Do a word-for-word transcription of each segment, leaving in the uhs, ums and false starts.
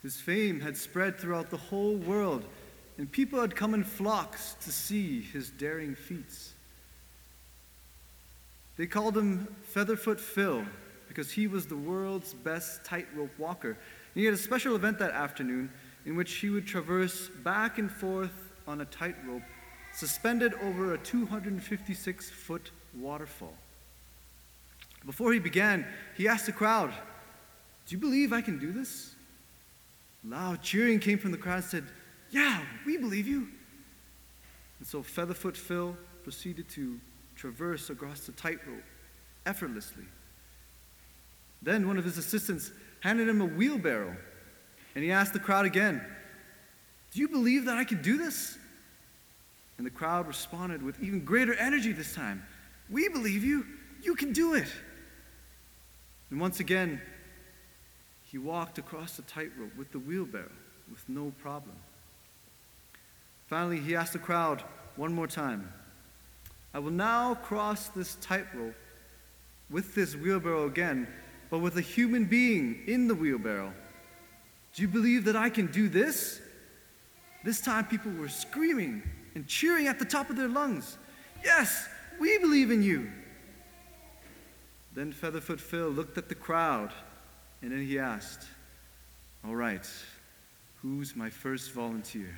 His fame had spread throughout the whole world, and people had come in flocks to see his daring feats. They called him Featherfoot Phil because he was the world's best tightrope walker. And he had a special event that afternoon in which he would traverse back and forth on a tightrope suspended over a two hundred fifty-six foot waterfall. Before he began, he asked the crowd, "Do you believe I can do this?" Loud cheering came from the crowd and said, "Yeah, we believe you." And so Featherfoot Phil proceeded to traverse across the tightrope effortlessly. Then one of his assistants handed him a wheelbarrow, and he asked the crowd again, "Do you believe that I can do this?" And the crowd responded with even greater energy this time, "We believe you. You can do it." And once again, he walked across the tightrope with the wheelbarrow with no problem. Finally, he asked the crowd one more time, "I will now cross this tightrope with this wheelbarrow again, but with a human being in the wheelbarrow. Do you believe that I can do this?" This time people were screaming and cheering at the top of their lungs. "Yes, we believe in you." Then Featherfoot Phil looked at the crowd, and then he asked, "All right, who's my first volunteer?"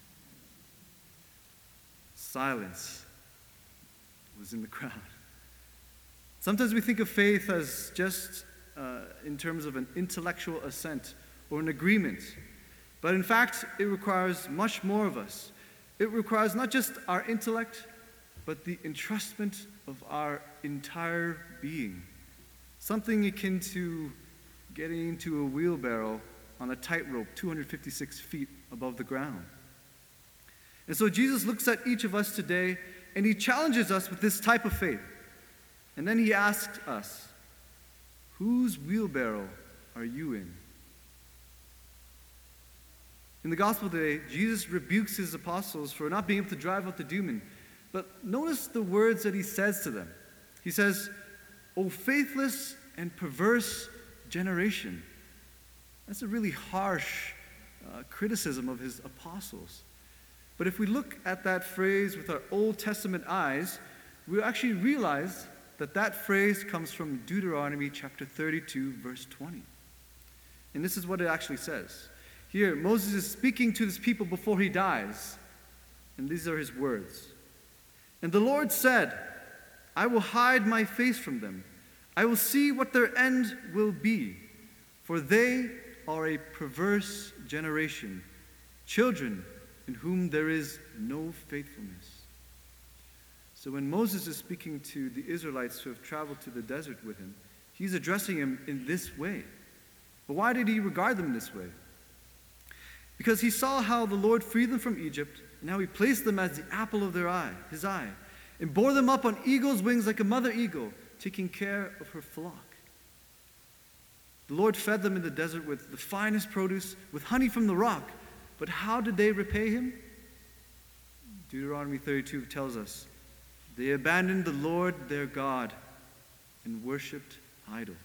Silence was in the crowd. Sometimes we think of faith as just uh, in terms of an intellectual assent or an agreement. But in fact, it requires much more of us. It requires not just our intellect, but the entrustment of our entire being. Something akin to getting into a wheelbarrow on a tightrope two hundred fifty-six feet above the ground. And so Jesus looks at each of us today, and he challenges us with this type of faith. And then he asks us, whose wheelbarrow are you in? In the gospel today, Jesus rebukes his apostles for not being able to drive out the demon. But notice the words that he says to them. He says, "O faithless and perverse generation." That's a really harsh uh, criticism of his apostles. But if we look at that phrase with our Old Testament eyes, we actually realize that that phrase comes from Deuteronomy chapter thirty-two, verse twenty. And this is what it actually says. Here, Moses is speaking to his people before he dies. And these are his words. "And the Lord said, I will hide my face from them. I will see what their end will be. For they are a perverse generation, children in whom there is no faithfulness." So when Moses is speaking to the Israelites who have traveled to the desert with him, he's addressing them in this way. But why did he regard them this way? Because he saw how the Lord freed them from Egypt, and how he placed them as the apple of their eye, his eye, and bore them up on eagle's wings like a mother eagle, taking care of her flock. The Lord fed them in the desert with the finest produce, with honey from the rock. But how did they repay him? Deuteronomy thirty-two tells us, they abandoned the Lord their God and worshipped idols.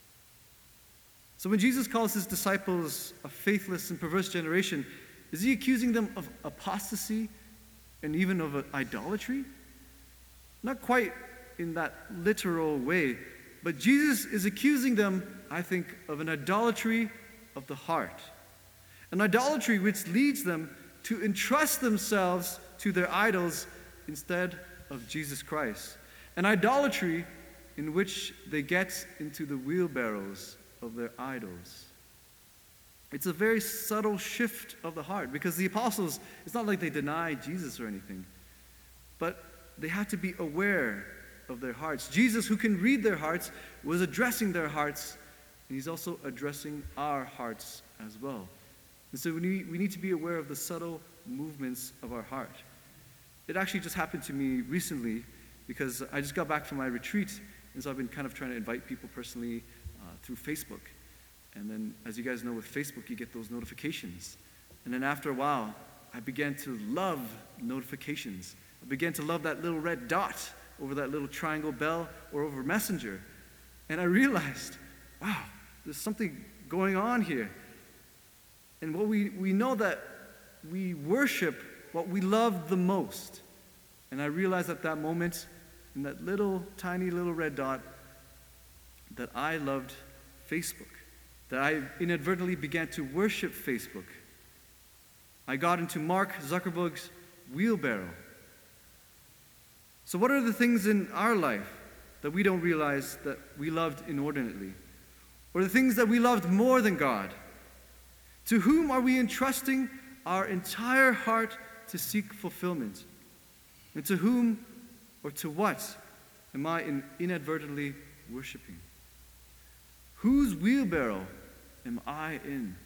So when Jesus calls his disciples a faithless and perverse generation, is he accusing them of apostasy and even of idolatry? Not quite in that literal way, but Jesus is accusing them, I think, of an idolatry of the heart. An idolatry which leads them to entrust themselves to their idols instead of Jesus Christ. An idolatry in which they get into the wheelbarrows of their idols. It's a very subtle shift of the heart, because the apostles, it's not like they denied Jesus or anything, but they had to be aware of their hearts. Jesus, who can read their hearts, was addressing their hearts, and he's also addressing our hearts as well. And so we need, we need to be aware of the subtle movements of our heart. It actually just happened to me recently, because I just got back from my retreat, and so I've been kind of trying to invite people personally uh, through Facebook. And then, as you guys know, with Facebook, you get those notifications. And then after a while, I began to love notifications. I began to love that little red dot over that little triangle bell or over Messenger. And I realized, wow, there's something going on here. And what we, we know that we worship what we love the most. And I realized at that moment, in that little, tiny little red dot, that I loved Facebook, that I inadvertently began to worship Facebook. I got into Mark Zuckerberg's wheelbarrow. So what are the things in our life that we don't realize that we loved inordinately? Or the things that we loved more than God? To whom are we entrusting our entire heart to seek fulfillment? And to whom or to what am I in inadvertently worshiping? Whose wheelbarrow am I in?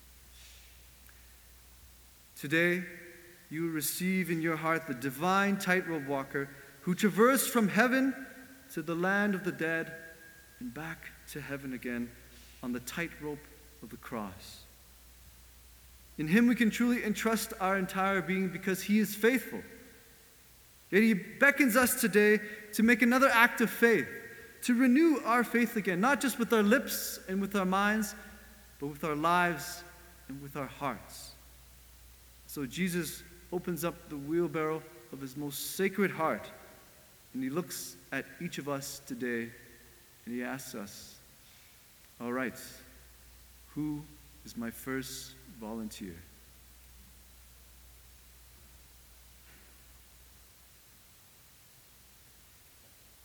Today, you will receive in your heart the divine tightrope walker who traversed from heaven to the land of the dead and back to heaven again on the tightrope of the cross. In him we can truly entrust our entire being because he is faithful. Yet he beckons us today to make another act of faith, to renew our faith again, not just with our lips and with our minds, but with our lives and with our hearts. So Jesus opens up the wheelbarrow of his most sacred heart, and he looks at each of us today, and he asks us, all right, who is my first volunteer?